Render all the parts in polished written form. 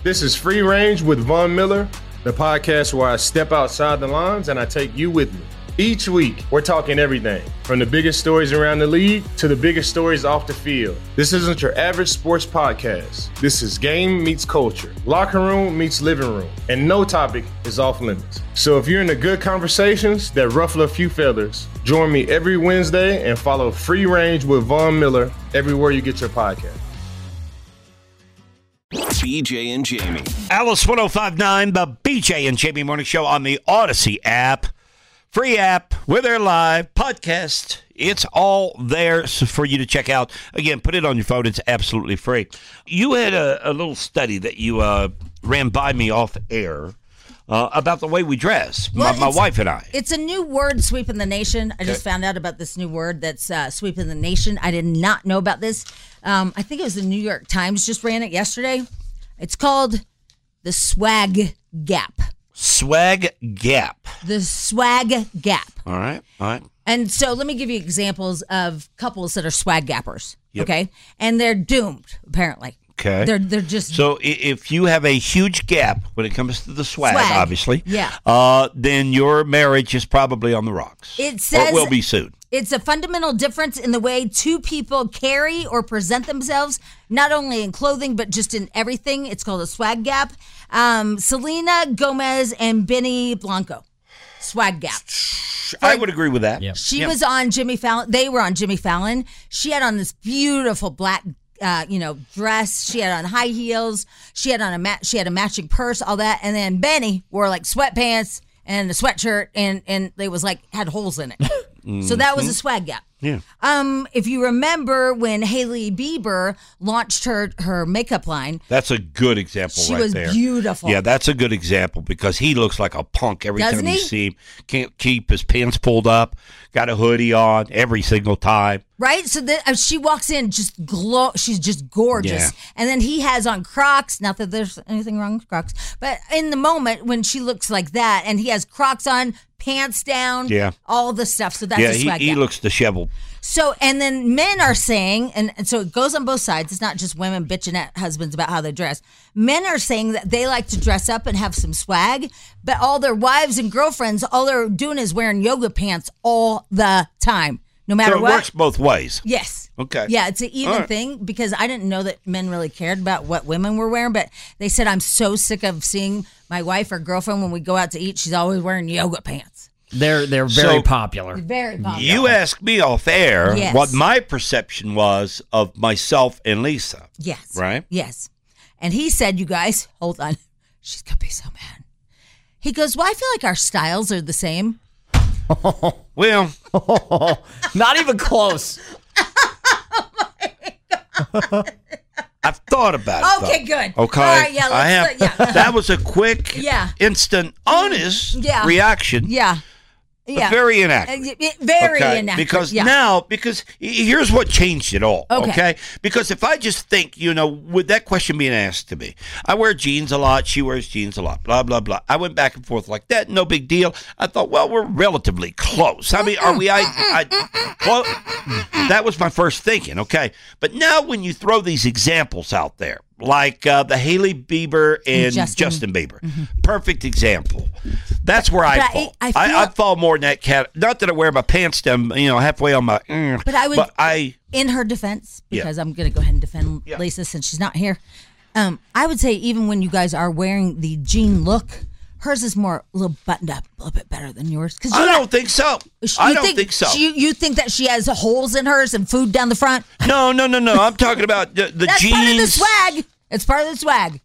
This is Free Range with Von Miller, the podcast where I step outside the lines and I take you with me. Each week, we're talking everything, from the biggest stories around the league to the biggest stories off the field. This isn't your average sports podcast. This is game meets culture, locker room meets living room, and no topic is off limits. So if you're into good conversations that ruffle a few feathers, join me every Wednesday and follow Free Range with Von Miller everywhere you get your podcast. BJ and Jamie. Alice 105.9, the BJ and Jamie Morning Show on the Odyssey app. Free app. We're there live. Podcast. It's all there for you to check out. Again, put it on your phone. It's absolutely free. You had a little study that you ran by me off air about the way we dress, well, my wife and I. It's a new word sweeping the nation. I just found out about this new word that's sweeping the nation. I did not know about this. I think it was the New York Times just ran it yesterday. It's called the swag gap. Swag gap. The swag gap. All right. And so let me give you examples of couples that are swag gappers. Yep. Okay. And they're doomed, apparently. Okay. They're just. So if you have a huge gap when it comes to the swag. Obviously. Yeah. Then your marriage is probably on the rocks. It says. Or will be soon. It's a fundamental difference in the way two people carry or present themselves, not only in clothing, but just in everything. It's called a swag gap. Selena Gomez and Benny Blanco. Swag gap. I would agree with that. Yep. She was on Jimmy Fallon. They were on Jimmy Fallon. She had on this beautiful black dress. She had on high heels. She had on she had a matching purse, all that. And then Benny wore like sweatpants and a sweatshirt and they was like had holes in it. So that was a swag gap. Yeah. If you remember when Hailey Bieber launched her makeup line, That's a good example she right was there. beautiful. Yeah, that's a good example because he looks like a punk every Doesn't time you he? see him. Can't keep his pants pulled up, got a hoodie on every single time. Right? So she walks in just glow. She's just gorgeous. Yeah. And then he has on Crocs. Not that there's anything wrong with Crocs, but in the moment when she looks like that and he has Crocs on, pants down, all the stuff. So that's a swag he gap. looks disheveled. So, and then men are saying, and so it goes on both sides. It's not just women bitching at husbands about how they dress. Men are saying that they like to dress up and have some swag, but all their wives and girlfriends, all they're doing is wearing yoga pants all the time, no matter So it what. works both ways. Yes. Okay. Yeah, it's an even thing because I didn't know that men really cared about what women were wearing, but they said, I'm so sick of seeing my wife or girlfriend when we go out to eat, she's always wearing yoga pants. They're very popular. Very popular. You asked me off air Yes. what my perception was of myself and Lisa. Yes. Right? Yes. And he said, you guys, hold on. She's going to be so mad. He goes, well, I feel like our styles are the same. Well, Not even close. I've thought about it. Okay, though. good. Okay. All right, yeah, I have. let's- yeah. That was a quick, Yeah. instant, honest reaction. Yeah. But Yeah. very inaccurate. Very Okay? inaccurate. Because here's what changed it all. Okay. Okay. Because if I just think, with that question being asked to me, I wear jeans a lot. She wears jeans a lot. Blah, blah, blah. I went back and forth like that. No big deal. I thought, well, we're relatively close. I mean, are we close? That was my first thinking. Okay. But now when you throw these examples out there, like the Hailey Bieber and Justin Bieber. Mm-hmm. Perfect example. That's where I fall. I fall more in that cat. Not that I wear my pants down, halfway on my. But in her defense, because I'm going to go ahead and defend Lisa since she's not here. I would say even when you guys are wearing the jean look, hers is more a little buttoned up, a little bit better than yours. I don't think so. I don't think so. You think that she has holes in hers and food down the front? No. I'm talking about the That's jeans. part of the swag. It's part of the swag.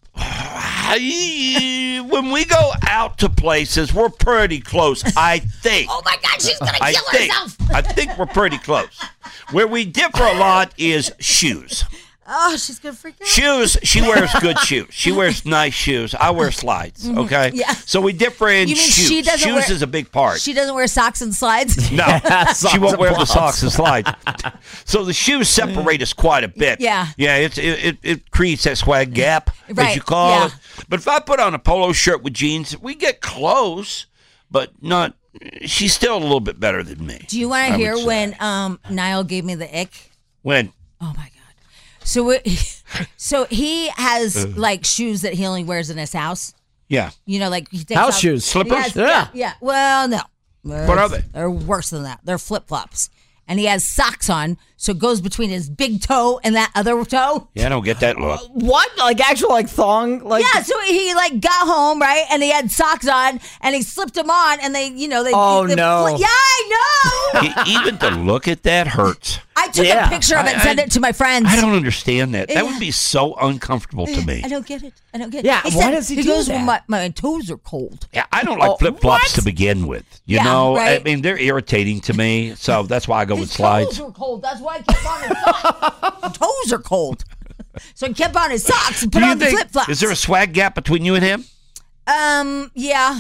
When we go out to places, we're pretty close, I think. Oh my God, she's going to kill herself. I think we're pretty close. Where we differ a lot is shoes. Oh, she's going to freak out. Shoes, she wears good shoes. She wears nice shoes. I wear slides, okay? Yeah. So we differ in You mean shoes. she doesn't Shoes wear- is a big part. She doesn't wear socks and slides? No, she won't wear the socks and slides. So the shoes separate us quite a bit. Yeah. Yeah, it creates that swag gap, as Right, you call yeah. it. But if I put on a polo shirt with jeans, we get close, but not. She's still a little bit better than me. Do you want to I hear would say. when Niall gave me the ick? When? Oh my God. So he has like shoes that he only wears in his house. Yeah. You know, like he takes House off- shoes. Slippers? Yeah. Well, no. What are they? They're worse than that. They're flip flops. And he has socks on, so it goes between his big toe and that other toe. Yeah, I don't get that look. What? Like actual like thong? Like Yeah, so he like got home, right, and he had socks on, and he slipped them on, and they. Oh, they no. yeah, I know. Even to look at that hurts. I took Yeah. a picture of it and sent it to my friends. I don't understand that. That Yeah. would be so uncomfortable to me. I don't get it. Yeah, why does he do goes, that? "Well, my toes are cold." Yeah, I don't like flip flops to begin with. You Yeah, know, right. I mean, they're irritating to me, so that's why I go with His slides. toes are cold. That's why I kept on his socks. His toes are cold. So he kept on his socks and put Do you on the think- flip flops. Is there a swag gap between you and him? Yeah.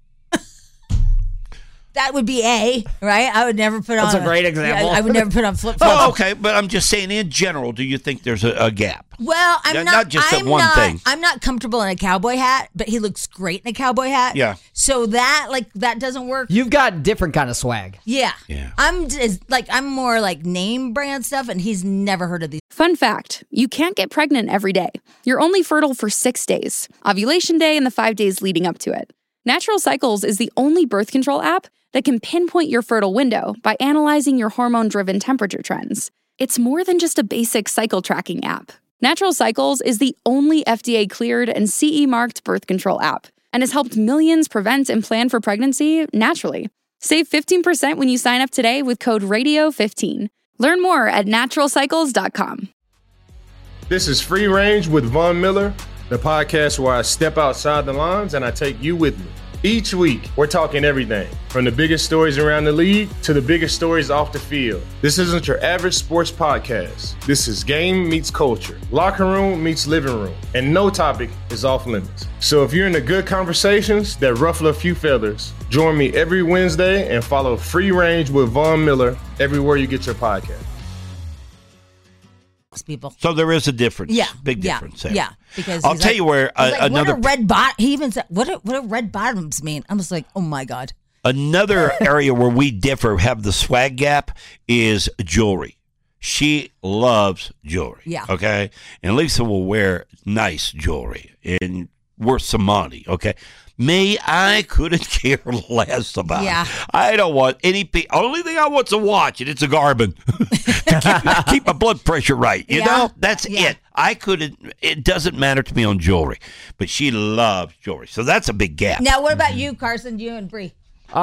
That would be A, right? I would never put on. That's a great example. Yeah, I would never put on flip flops. Oh, okay, but I'm just saying, in general, do you think there's a gap? Well, I'm Yeah, not. not just that I'm one not, thing. I'm not comfortable in a cowboy hat, but he looks great in a cowboy hat. Yeah. So that doesn't work. You've got different kind of swag. Yeah. Yeah. I'm more like name brand stuff, and he's never heard of these. Fun fact, you can't get pregnant every day. You're only fertile for 6 days, ovulation day and the 5 days leading up to it. Natural Cycles is the only birth control app that can pinpoint your fertile window by analyzing your hormone-driven temperature trends. It's more than just a basic cycle tracking app. Natural Cycles is the only FDA-cleared and CE-marked birth control app and has helped millions prevent and plan for pregnancy naturally. Save 15% when you sign up today with code RADIO15. Learn more at naturalcycles.com. This is Free Range with Von Miller, the podcast where I step outside the lines and I take you with me. Each week, we're talking everything from the biggest stories around the league to the biggest stories off the field. This isn't your average sports podcast. This is game meets culture, locker room meets living room, and no topic is off limits. So if you're into good conversations that ruffle a few feathers, join me every Wednesday and follow Free Range with Von Miller everywhere you get your podcast. People. So there is a difference. Yeah. Big difference there. Yeah. Because I'll he's tell like- you where he's like, another what a red bot. He even said, what do red bottoms mean? I was like, oh my God. Another area where we differ, have the swag gap, is jewelry. She loves jewelry. Yeah. Okay. And Lisa will wear nice jewelry and worth some money. Okay. Me, I couldn't care less about Yeah. it. I don't want any. Only thing I want is a watch, and it's a Garmin to keep my blood pressure right. You Yeah. know, that's Yeah. it. I couldn't. It doesn't matter to me on jewelry, but she loves jewelry, so that's a big gap. Now, what about you, Carson? You and Bree?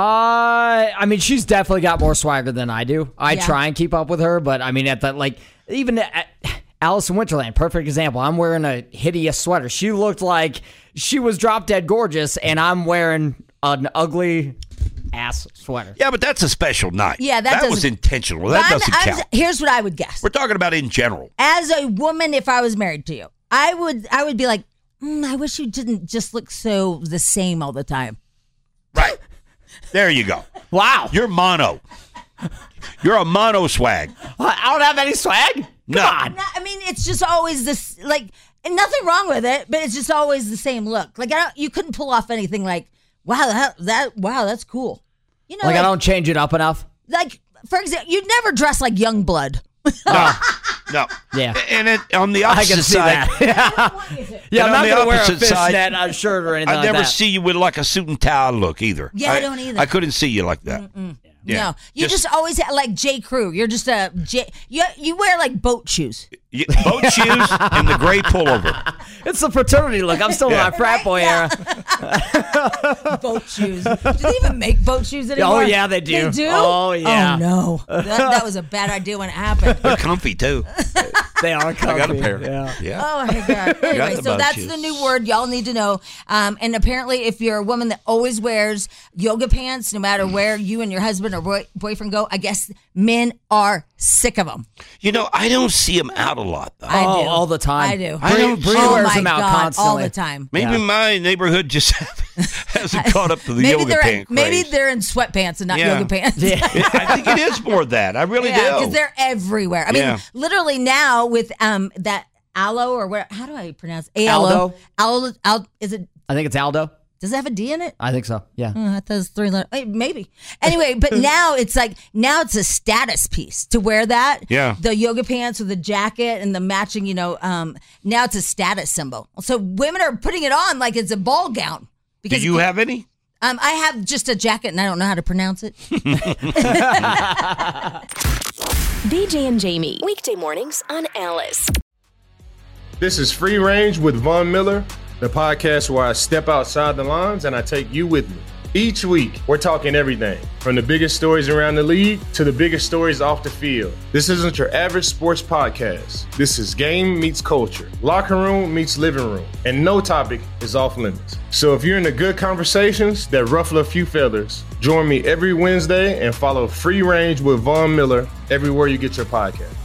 I mean, she's definitely got more swagger than I do. I Yeah. try and keep up with her, but I mean, even at Alice in Winterland, perfect example. I'm wearing a hideous sweater. She looked like she was drop dead gorgeous, and I'm wearing an ugly ass sweater. Yeah, but that's a special night. Yeah, that was doesn't- intentional. That doesn't count. Here's what I would guess. We're talking about in general. As a woman, if I was married to you, I would be like, I wish you didn't just look so the same all the time. Right. There you go. Wow. You're mono. You're a mono swag. I don't have any swag? No. Come on. No, I mean, it's just always this, like, and nothing wrong with it, but it's just always the same look. Like, you couldn't pull off anything like, wow, that's cool. You know, Like I don't change it up enough? like, for example, you'd never dress like Youngblood. No. Yeah. And on the I opposite can see side, that. Yeah, I'm And on not the going to wear a opposite side, fishnet shirt or anything I like never that. see you with like a suit and tie look either. Yeah, I don't either. I couldn't see you like that. Yeah. No, you just always like J. Crew. You're just a J. You wear like boat shoes. Boat shoes and the gray pullover. It's the fraternity look. I'm still in my frat boy era. Boat shoes. Do they even make boat shoes anymore? Oh, yeah, they do. They do? Oh, yeah. Oh, no. That was a bad idea when it happened. They're comfy too. They are comfy. I got a pair. Yeah. Oh, my God. Anyway, the so boat that's shoes. the new word y'all need to know. And apparently, if you're a woman that always wears yoga pants, no matter where you and your husband or boyfriend go, I guess men are sick of them. You know, I don't see them out a lot though. I do. all the time. I do. I don't- Bree Oh, wears my them out God, constantly. all the time. Maybe my neighborhood just hasn't caught up to the Maybe yoga pant maybe craze. they're in sweatpants and not Yeah. yoga pants. Yeah. I think it is more of that. I really Yeah, do. because they're everywhere. I mean, Yeah. literally now with that aloe or what? How do I pronounce it? Aloe. Aldo. Aldo. Is it? I think it's Aldo. Does it have a D in it? I think so. Yeah. I thought it was 3 letters. Maybe. Anyway, but now it's a status piece to wear that. Yeah. The yoga pants with the jacket and the matching, now it's a status symbol. So women are putting it on like it's a ball gown. Do you have any? I have just a jacket and I don't know how to pronounce it. BJ and Jamie, weekday mornings on Alice. This is Free Range with Von Miller, the podcast where I step outside the lines and I take you with me. Each week, we're talking everything from the biggest stories around the league to the biggest stories off the field. This isn't your average sports podcast. This is game meets culture, locker room meets living room, and no topic is off limits. So if you're into good conversations that ruffle a few feathers, join me every Wednesday and follow Free Range with Von Miller everywhere you get your podcast.